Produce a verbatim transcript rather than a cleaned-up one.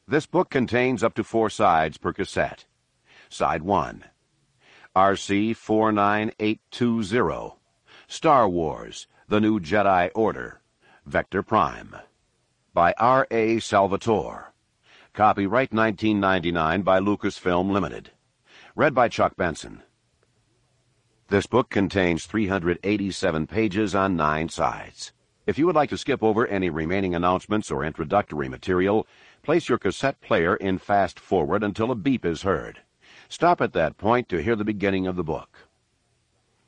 This book contains up to four sides per cassette. Side one. R C four nine eight two zero. Star Wars, The New Jedi Order. Vector Prime. By R A Salvatore. Copyright nineteen ninety-nine by Lucasfilm Limited. Read by Chuck Benson. This book contains three hundred eighty-seven pages on nine sides. If you would like to skip over any remaining announcements or introductory material, place your cassette player in fast forward until a beep is heard. Stop at that point to hear the beginning of the book.